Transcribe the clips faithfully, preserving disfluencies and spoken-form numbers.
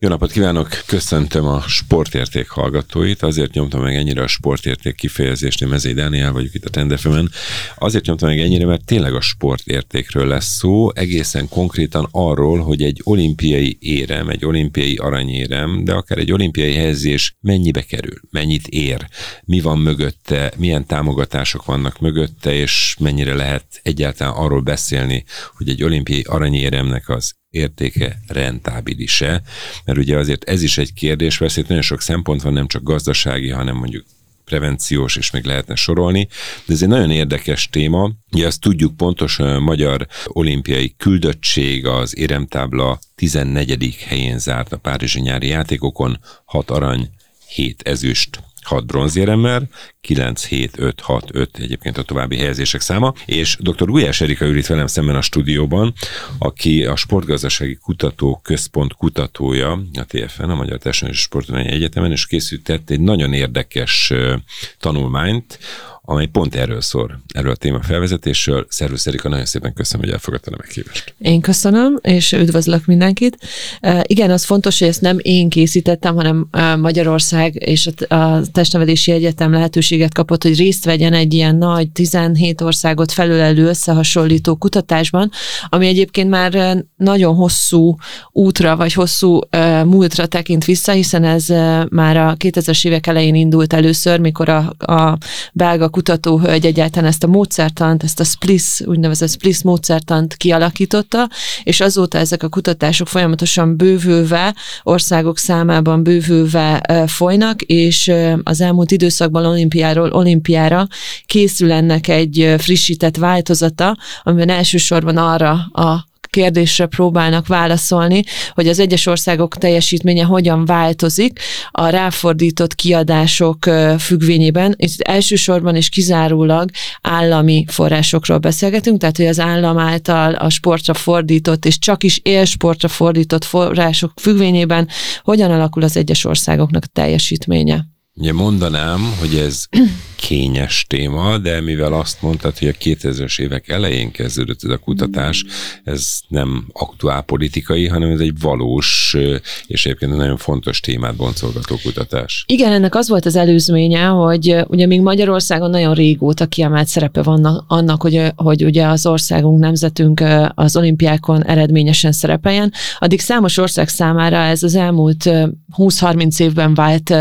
Jó napot kívánok, köszöntöm a Sportérték hallgatóit, azért nyomtam meg ennyire a Sportérték kifejezést, én Mezei Dániel vagyok itt a Trend ef emen, azért nyomtam meg ennyire, mert tényleg a sportértékről lesz szó, egészen konkrétan arról, hogy egy olimpiai érem, egy olimpiai aranyérem, de akár egy olimpiai helyezés mennyibe kerül, mennyit ér, mi van mögötte, milyen támogatások vannak mögötte, és mennyire lehet egyáltalán arról beszélni, hogy egy olimpiai aranyéremnek az értéke rentábilis-e, mert ugye azért ez is egy kérdés, persze itt nagyon sok szempont van, nem csak gazdasági, hanem mondjuk prevenciós, és még lehetne sorolni, de ez egy nagyon érdekes téma. Ugye azt tudjuk pontosan, a magyar olimpiai küldöttség az éremtábla tizennegyedik helyén zárt a párizsi nyári játékokon, hat arany, hét ezüst, hat bronzéremmel, kilenc hét öt hat öt egyébként a további helyezések száma, és dr. Gulyás Erika ül itt velem szemben a stúdióban, aki a Sportgazdasági Kutató Központ kutatója a té ef en, a Magyar Társadalmi és Sporttudományi Egyetemen, és készített egy nagyon érdekes tanulmányt, amely pont erről szól, erről a téma felvezetésről. Szervusz Erika, nagyon szépen köszönöm, hogy elfogadtad a meghívást. Én köszönöm, és üdvözlök mindenkit. Uh, igen, az fontos, hogy ezt nem én készítettem, hanem uh, Magyarország és a, a Testnevelési Egyetem lehetőséget kapott, hogy részt vegyen egy ilyen nagy tizenhét országot felülelő összehasonlító kutatásban, ami egyébként már nagyon hosszú útra, vagy hosszú uh, múltra tekint vissza, hiszen ez uh, már a kétezres évek elején indult először, mikor a, a belga kutatóhölgy egyáltalán ezt a módszertant, ezt a SPLIS, úgynevezett SPLIS módszertant kialakította, és azóta ezek a kutatások folyamatosan bővülve, országok számában bővülve folynak, és az elmúlt időszakban olimpiáról olimpiára készül ennek egy frissített változata, amiben elsősorban arra a kérdésre próbálnak válaszolni, hogy az egyes országok teljesítménye hogyan változik a ráfordított kiadások függvényében. Itt elsősorban és kizárólag állami forrásokról beszélgetünk, tehát hogy az állam által a sportra fordított és csak is élsportra fordított források függvényében hogyan alakul az egyes országoknak a teljesítménye. Ugye mondanám, hogy ez kényes téma, de mivel azt mondtad, hogy a kétezres évek elején kezdődött ez a kutatás, ez nem aktuál politikai, hanem ez egy valós és egyébként nagyon fontos témát boncolgató kutatás. Igen, ennek az volt az előzménye, hogy ugye még Magyarországon nagyon régóta kiemelt szerepe van annak, hogy, hogy ugye az országunk, nemzetünk az olimpiákon eredményesen szerepeljen. Addig számos ország számára ez az elmúlt húsz-harminc évben vált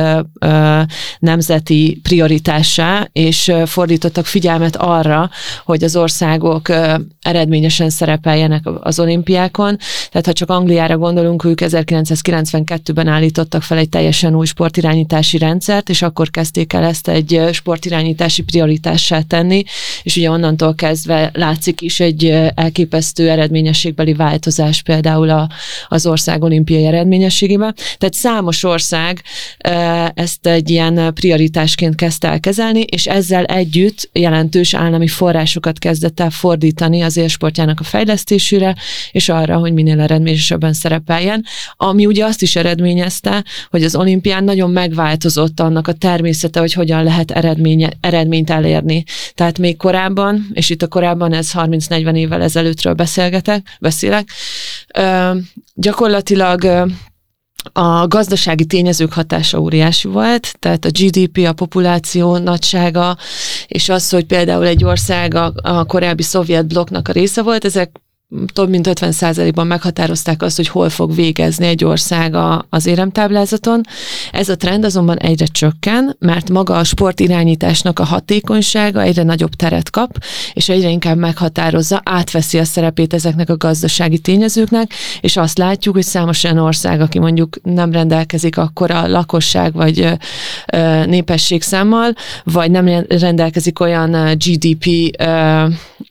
nemzeti prioritássá, és fordítottak figyelmet arra, hogy az országok eredményesen szerepeljenek az olimpiákon. Tehát ha csak Angliára gondolunk, ők ezerkilencszázkilencvenkettőben állítottak fel egy teljesen új sportirányítási rendszert, és akkor kezdték el ezt egy sportirányítási prioritássá tenni, és ugye onnantól kezdve látszik is egy elképesztő eredményességbeli változás például a, az ország olimpiai eredményességében. Tehát számos ország ezt egy ilyen prioritásként kezdte el kezelni, és ezzel együtt jelentős állami forrásokat kezdett el fordítani az élsportjának a fejlesztésére, és arra, hogy minél eredményesebben szerepeljen, ami ugye azt is eredményezte, hogy az olimpián nagyon megváltozott annak a természete, hogy hogyan lehet eredménye, eredményt elérni. Tehát még korábban, és itt a korábban ez harminc-negyven évvel ezelőttről beszélgetek, beszélek, ö, gyakorlatilag ö, a gazdasági tényezők hatása óriási volt, tehát a gé dé pé, a populáció nagysága, és az, hogy például egy ország a, a korábbi szovjet blokknak a része volt, ezek több mint ötven százalékban meghatározták azt, hogy hol fog végezni egy ország a, az éremtáblázaton. Ez a trend azonban egyre csökken, mert maga a sportirányításnak a hatékonysága egyre nagyobb teret kap, és egyre inkább meghatározza, átveszi a szerepét ezeknek a gazdasági tényezőknek, és azt látjuk, hogy számos olyan ország, aki mondjuk nem rendelkezik akkora lakosság vagy ö, népességszámmal, vagy nem rendelkezik olyan gé dé pé ö,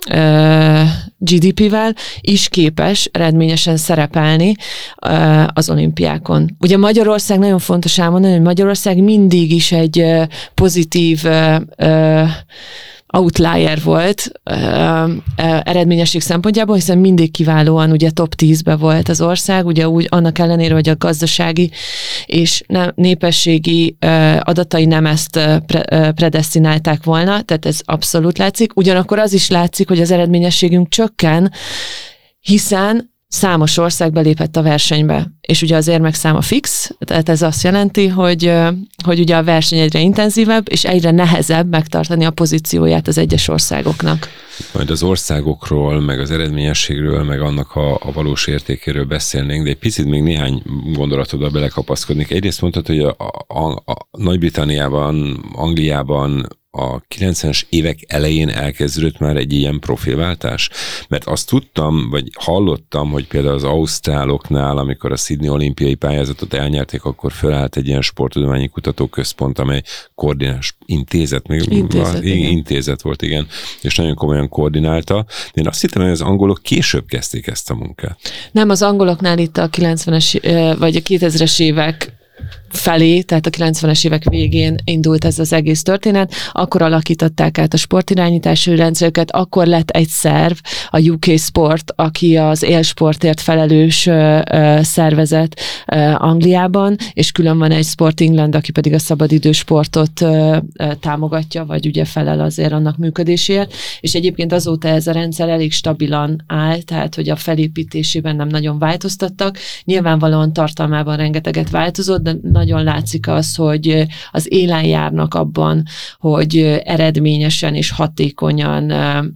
ö, gé dé pével, is képes eredményesen szerepelni uh, az olimpiákon. Ugye Magyarország, nagyon fontos elmondani, hogy Magyarország mindig is egy uh, pozitív uh, uh, outlier volt uh, eredményesség szempontjából, hiszen mindig kiválóan ugye top tízbe volt az ország, ugye úgy annak ellenére, hogy a gazdasági és népességi uh, adatai nem ezt uh, pre, uh, predesztinálták volna, tehát ez abszolút látszik. Ugyanakkor az is látszik, hogy az eredményességünk csökken, hiszen számos ország belépett a versenybe, és ugye az érmek száma fix, tehát ez azt jelenti, hogy, hogy ugye a verseny egyre intenzívebb, és egyre nehezebb megtartani a pozícióját az egyes országoknak. Majd az országokról, meg az eredményességről, meg annak a, a valós értékéről beszélnénk, de egy picit még néhány gondolatodba belekapaszkodnék. Egyrészt mondtad, hogy a, a, a Nagy-Britanniában, Angliában a kilencvenes évek elején elkezdődött már egy ilyen profilváltás? Mert azt tudtam, vagy hallottam, hogy például az ausztráloknál, amikor a Sydney olimpiai pályázatot elnyerték, akkor felállt egy ilyen sporttudományi kutatóközpont, amely koordinás intézet, még intézet, igen. intézet volt, igen, és nagyon komolyan koordinálta. Én azt hittem, hogy az angolok később kezdték ezt a munkát. Nem, az angoloknál itt a kilencvenes vagy a kétezres évek felé, tehát a kilencvenes évek végén indult ez az egész történet, akkor alakították át a sportirányítási rendszereket, akkor lett egy szerv, a U K Sport, aki az élsportért felelős ö, ö, szervezet ö, Angliában, és külön van egy Sport England, aki pedig a szabadidősportot ö, ö, támogatja, vagy ugye felel azért annak működéséért, és egyébként azóta ez a rendszer elég stabilan áll, tehát hogy a felépítésében nem nagyon változtattak, nyilvánvalóan tartalmában rengeteget változott, de nagyon látszik az, hogy az élen járnak abban, hogy eredményesen és hatékonyan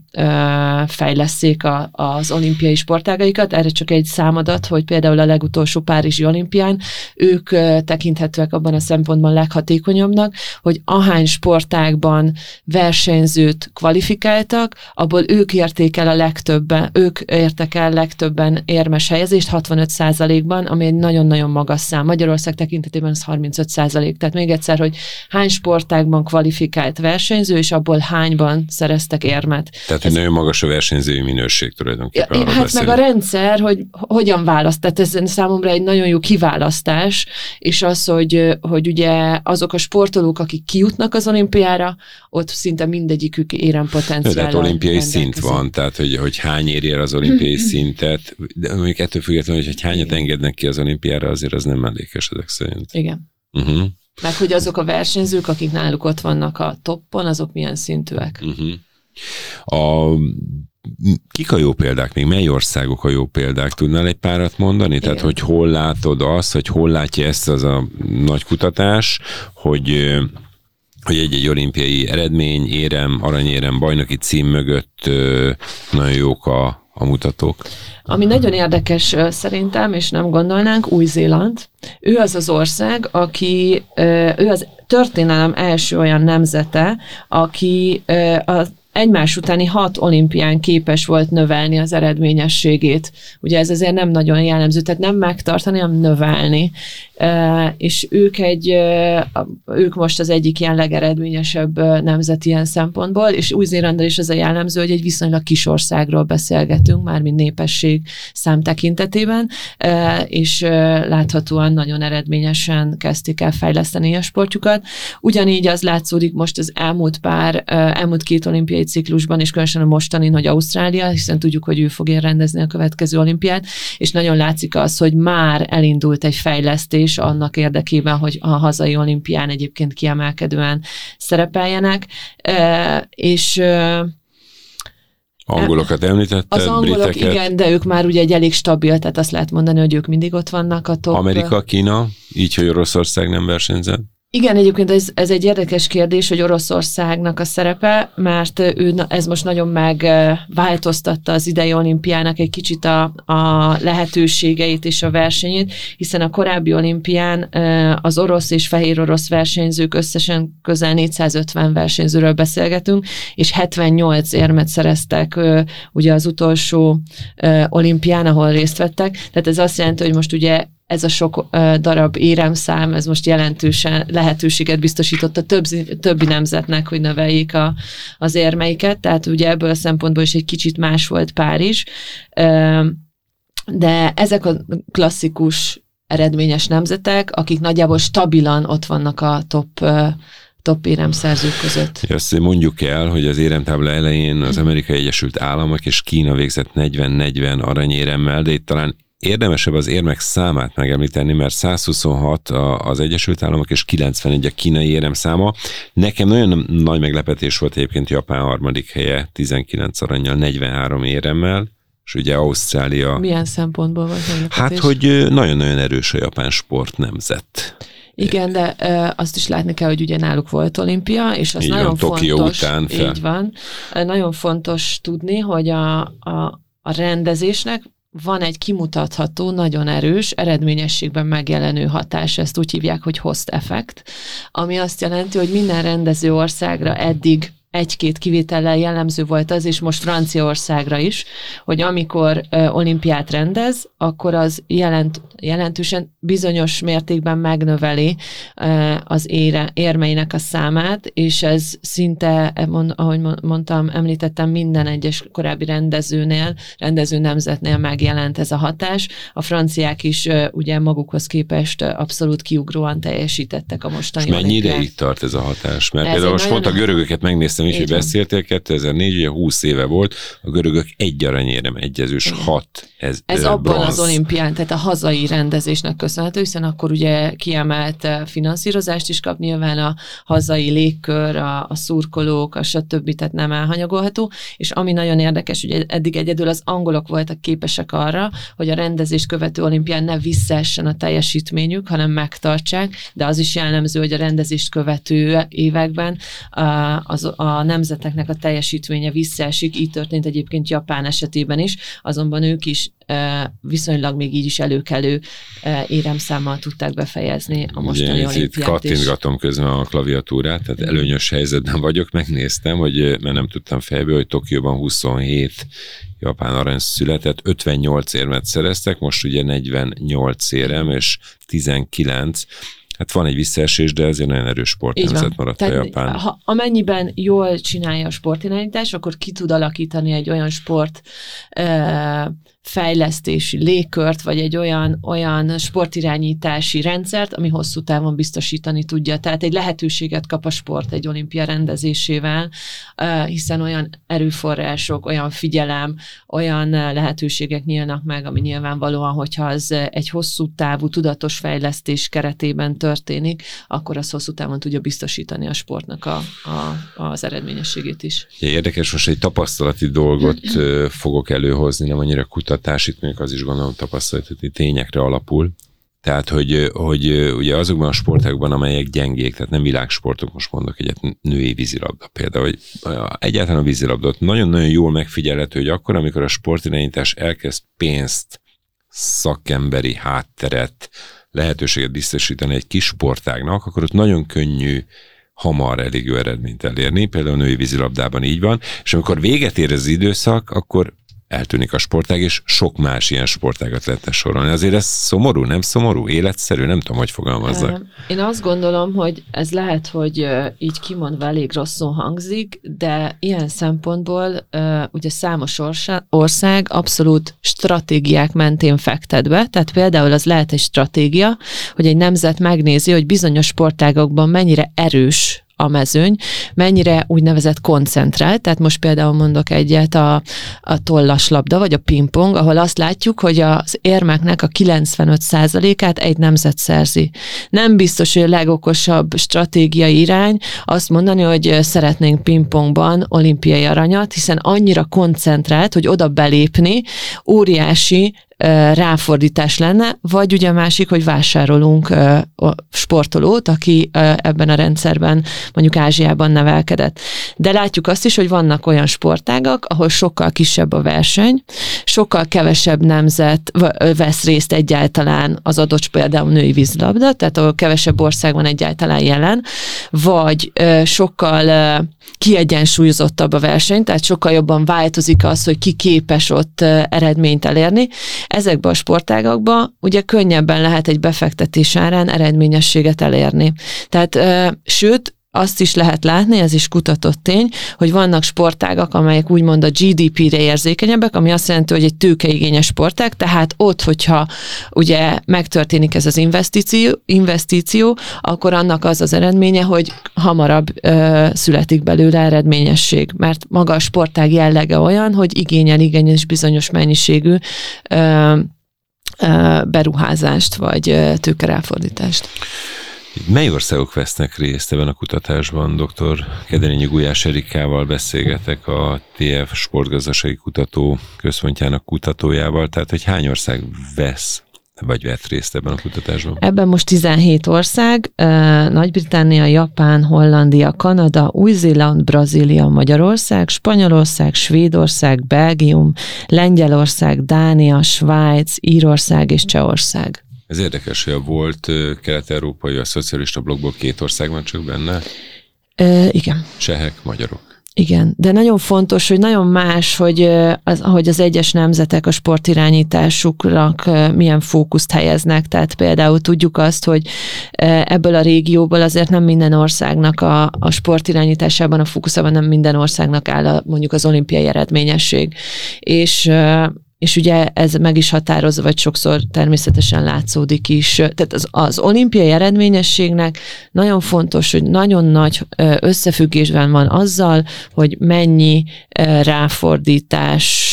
fejlesszék a, az olimpiai sportágaikat. Erre csak egy számadat, hogy például a legutolsó párizsi olimpián ők tekinthetőek abban a szempontban leghatékonyabbnak, hogy ahány sportágban versenyzőt kvalifikáltak, abból ők érték el a legtöbben, ők értek el legtöbben érmes helyezést hatvanöt százalékban, ami egy nagyon-nagyon magas szám. Magyarország tekintetében az harmincöt százalék. Tehát még egyszer, hogy hány sportágban kvalifikált versenyző, és abból hányban szereztek érmet. Tehát, hogy nagyon magas a versenyzői minőség tulajdonképpen. Ja, hát beszélünk. Meg a rendszer, hogy hogyan választ. Tehát ez számomra egy nagyon jó kiválasztás, és az, hogy, hogy ugye azok a sportolók, akik kijutnak az olimpiára, ott szinte mindegyikük érempotenciállal. Tehát olimpiai szint van, tehát hogy, hogy hány éri el az olimpiai szintet, de mondjuk ettől függetlenül, hogy hányat engednek ki az olimpiára, azért az nem mellékes ezek szerint. Igen. Uh-huh. Meg hogy azok a versenyzők, akik náluk ott vannak a toppon, azok milyen szintűek. Uh-huh. A, kik a jó példák még? Mely országok a jó példák? Tudnál egy párat mondani? Igen. Tehát, hogy hol látod azt, hogy hol látja ezt az a nagy kutatás, hogy, hogy egy-egy olimpiai eredmény, érem, aranyérem, bajnoki cím mögött nagyon jók a, a mutatók? Ami nagyon érdekes szerintem, és nem gondolnánk, Új-Zéland. Ő az az ország, aki, ő az történelem első olyan nemzete, aki az egymás utáni hat olimpián képes volt növelni az eredményességét. Ugye ez azért nem nagyon jellemző, tehát nem megtartani, hanem növelni. E, és ők egy, ők most az egyik ilyen legeredményesebb nemzet ilyen szempontból, és Új-Zélandon is az a jellemző, hogy egy viszonylag kis országról beszélgetünk, mármint népesség szám tekintetében, e, és láthatóan nagyon eredményesen kezdték el fejleszteni a sportjukat. Ugyanígy az látszódik most az elmúlt pár, elmúlt két olimpiai ciklusban, és különösen a mostanin, hogy Ausztrália, hiszen tudjuk, hogy ő fogja rendezni a következő olimpiát, és nagyon látszik az, hogy már elindult egy fejlesztés annak érdekében, hogy a hazai olimpián egyébként kiemelkedően szerepeljenek, és angolokat említetted, az angolok, briteket. Igen, de ők már ugye egy elég stabil, tehát azt lehet mondani, hogy ők mindig ott vannak a top. Amerika, Kína, így, hogy Oroszország nem versenyzett? Igen, egyébként ez, ez egy érdekes kérdés, hogy Oroszországnak a szerepe, mert ő, ez most nagyon megváltoztatta az idei olimpiának egy kicsit a, a lehetőségeit és a versenyét, hiszen a korábbi olimpián az orosz és fehér orosz versenyzők összesen közel négyszázötven versenyzőről beszélgetünk, és hetvennyolc érmet szereztek ugye az utolsó olimpián, ahol részt vettek. Tehát ez azt jelenti, hogy most ugye ez a sok uh, darab éremszám, ez most jelentősen lehetőséget biztosított a többi, többi nemzetnek, hogy növeljék a, az érmeiket, tehát ugye ebből a szempontból is egy kicsit más volt Párizs, uh, de ezek a klasszikus eredményes nemzetek, akik nagyjából stabilan ott vannak a top uh, top éremszerzők között. Azt mondjuk el, hogy az éremtábla elején az Amerikai Egyesült Államok és Kína végzett negyven-negyven aranyéremmel, de itt talán érdemesebb az érmek számát megemlíteni, mert százhuszonhat az Egyesült Államok és kilencvenegy a kínai éremszáma. Nekem nagyon nagy meglepetés volt egyébként Japán harmadik helye, tizenkilenc arannyal, negyvenhárom éremmel. és ugye Ausztrália... Milyen szempontból volt meglepetés? Hát, hogy nagyon-nagyon erős a japán sport nemzet. Igen, de ö, azt is látni kell, hogy ugye náluk volt olimpia, és az így nagyon van, Tokió fontos, után fel. Így van, nagyon fontos tudni, hogy a, a, a rendezésnek van egy kimutatható, nagyon erős, eredményességben megjelenő hatás, ezt úgy hívják, hogy host effect, ami azt jelenti, hogy minden rendező országra eddig egy-két kivétellel jellemző volt az, és most Franciaországra is, hogy amikor ö, olimpiát rendez, akkor az jelent, jelentősen bizonyos mértékben megnöveli ö, az ére, érmeinek a számát, és ez szinte, mond, ahogy mondtam, említettem, minden egyes korábbi rendezőnél, rendező nemzetnél megjelent ez a hatás. A franciák is ö, ugye magukhoz képest abszolút kiugróan teljesítettek a mostani és mennyi olimpián. ideig tart ez a hatás? Mert Ez például most nagyon... pont a görögöket megnéztem, is, hogy beszéltél, kétezer-négy, ugye húsz éve volt, a görögök egy aranyérem, egy ezüst, hat ez Ez ö, abban bronz. az olimpián, tehát a hazai rendezésnek köszönhető, hiszen akkor ugye kiemelt finanszírozást is kap, nyilván a hazai légkör, a, a szurkolók, a stb. Tehát nem elhanyagolható, és ami nagyon érdekes, hogy eddig egyedül az angolok voltak képesek arra, hogy a rendezést követő olimpián ne visszaessen a teljesítményük, hanem megtartsák, de az is jellemző, hogy a rendezést követő években az, a nemzeteknek a teljesítménye visszaesik, így történt egyébként Japán esetében is, azonban ők is viszonylag még így is előkelő éremszámmal tudták befejezni a mostani ugye, olimpiát itt kattintgatom közben a klaviatúrát, tehát mm. előnyös helyzetben vagyok, megnéztem, hogy mert nem tudtam fejből, hogy Tokióban huszonhét japán arany született, ötvennyolc érmet szereztek, most ugye negyvennyolc érem és tizenkilenc. Hát van egy visszaesés, de ezért nagyon erős sportnemzet maradt a Japán. Ha, amennyiben jól csinálja a sportirányítás, akkor ki tud alakítani egy olyan sport uh, fejlesztési légkört, vagy egy olyan, olyan sportirányítási rendszert, ami hosszú távon biztosítani tudja. Tehát egy lehetőséget kap a sport egy olimpia rendezésével, uh, hiszen olyan erőforrások, olyan figyelem, olyan lehetőségek nyílnak meg, ami nyilvánvalóan, hogyha az egy hosszú távú tudatos fejlesztés keretében történik, akkor az hosszú távon tudja biztosítani a sportnak a, a, az eredményességét is. Érdekes, most egy tapasztalati dolgot fogok előhozni, nem annyira kutatás, itt mondjuk az is gondolom tapasztalati tényekre alapul. Tehát, hogy, hogy ugye azokban a sportágokban, amelyek gyengék, tehát nem világsportok, most mondok egyet, női vízilabda például, hogy egyáltalán a vízilabdát nagyon-nagyon jól megfigyelhető, hogy akkor, amikor a sportirányítás elkezd pénzt, szakemberi hátteret, lehetőséget biztosítani egy kis sportágnak, akkor ott nagyon könnyű hamar elég jó eredményt elérni, például a női vízilabdában így van, és amikor véget ér az időszak, akkor eltűnik a sportág, és sok más ilyen sportágat lehetne sorolni. Azért ez szomorú, nem szomorú, életszerű, nem tudom, hogy fogalmazzak. Én azt gondolom, hogy ez lehet, hogy így kimondva elég rosszul hangzik, de ilyen szempontból ugye számos ország abszolút stratégiák mentén fektet be, tehát például az lehet egy stratégia, hogy egy nemzet megnézi, hogy bizonyos sportágokban mennyire erős a mezőny, mennyire úgynevezett koncentrált, tehát most például mondok egyet a, a tollaslabda, vagy a pingpong, ahol azt látjuk, hogy az érmeknek a kilencvenöt százalékát egy nemzet szerzi. Nem biztos, hogy a legokosabb stratégiai irány azt mondani, hogy szeretnénk pingpongban olimpiai aranyat, hiszen annyira koncentrált, hogy oda belépni óriási ráfordítás lenne, vagy ugye a másik, hogy vásárolunk sportolót, aki ebben a rendszerben mondjuk Ázsiában nevelkedett. De látjuk azt is, hogy vannak olyan sportágak, ahol sokkal kisebb a verseny, sokkal kevesebb nemzet vesz részt egyáltalán az adott például női vízilabda, tehát ahol kevesebb ország van egyáltalán jelen, vagy sokkal kiegyensúlyozottabb a verseny, tehát sokkal jobban változik az, hogy ki képes ott eredményt elérni. Ezekben a sportágakban ugye könnyebben lehet egy befektetés árán eredményességet elérni. Tehát, sőt, azt is lehet látni, ez is kutatott tény, hogy vannak sportágak, amelyek úgymond a gé dé pére érzékenyebbek, ami azt jelenti, hogy egy tőkeigényes sportág, tehát ott, hogyha ugye megtörténik ez az investíció, investíció, akkor annak az az eredménye, hogy hamarabb ö, születik belőle eredményesség, mert maga a sportág jellege olyan, hogy igényel igényes bizonyos mennyiségű ö, ö, beruházást, vagy tőkeráfordítást. Mely országok vesznek részt ebben a kutatásban? doktor Kedenényi Gulyás Erikával beszélgetek, a té ef Sportgazdasági Kutató Központjának kutatójával, tehát hogy hány ország vesz vagy vett részt ebben a kutatásban? Ebben most tizenhét ország, Nagy-Britannia, Japán, Hollandia, Kanada, Új-Zéland, Brazília, Magyarország, Spanyolország, Svédország, Belgium, Lengyelország, Dánia, Svájc, Írország és Csehország. Ez érdekes, hogy a volt kelet-európai, a szocialista blokkból két ország van csak benne? E, igen. Csehek, magyarok. Igen, de nagyon fontos, hogy nagyon más, hogy az, ahogy az egyes nemzetek a sportirányításuknak milyen fókuszt helyeznek. Tehát például tudjuk azt, hogy ebből a régióból azért nem minden országnak a, a sportirányításában, a fókuszában nem minden országnak áll a, mondjuk az olimpiai eredményesség. És és ugye ez meg is határozza, vagy sokszor természetesen látszódik is. Tehát az, az olimpiai eredményességnek nagyon fontos, hogy nagyon nagy összefüggésben van azzal, hogy mennyi ráfordítás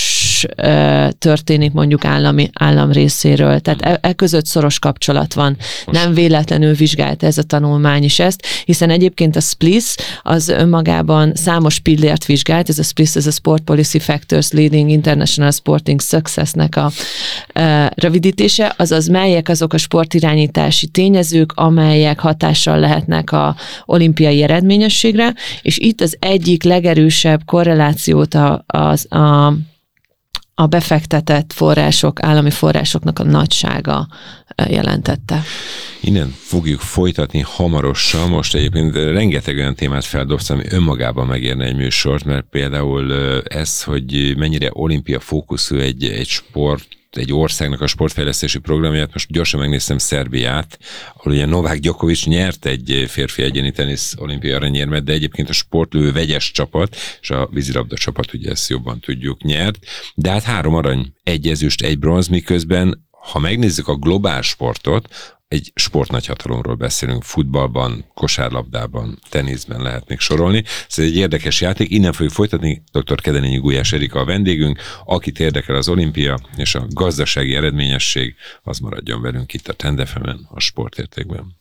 történik mondjuk állami, állam részéről. Tehát e, e között szoros kapcsolat van. Nem véletlenül vizsgálta ez a tanulmány is ezt, hiszen egyébként a S P L I S az önmagában számos pillért vizsgált, ez a S P L I S, ez a Sport Policy Factors Leading International Sporting Success-nek a e, rövidítése, azaz melyek azok a sportirányítási tényezők, amelyek hatással lehetnek a olimpiai eredményességre, és itt az egyik legerősebb korrelációt a, a, a a befektetett források, állami forrásoknak a nagysága jelentette. Innen fogjuk folytatni hamarosan. Most egyébként rengeteg olyan témát feldobsz, ami önmagában megérne egy műsort, mert például ez, hogy mennyire olimpia fókuszú egy, egy sport, egy országnak a sportfejlesztési programját, most gyorsan megnéztem Szerbiát, ahol ugye Novák Djokovic nyert egy férfi egyéni tenisz olimpiai aranyérmet, de egyébként a sportlövő vegyes csapat, és a vízilabda csapat, ugye ezt jobban tudjuk, nyert, de hát három arany, egy ezüst, egy bronz, miközben, ha megnézzük a globál sportot, egy sportnagyhatalomról beszélünk, futballban, kosárlabdában, teniszben lehet még sorolni. Ez egy érdekes játék, innen fogjuk folytatni. doktor Kedenényi Gulyás Erika a vendégünk, akit érdekel az olimpia és a gazdasági eredményesség, az maradjon velünk itt a Trend ef emen, a Sportértékben.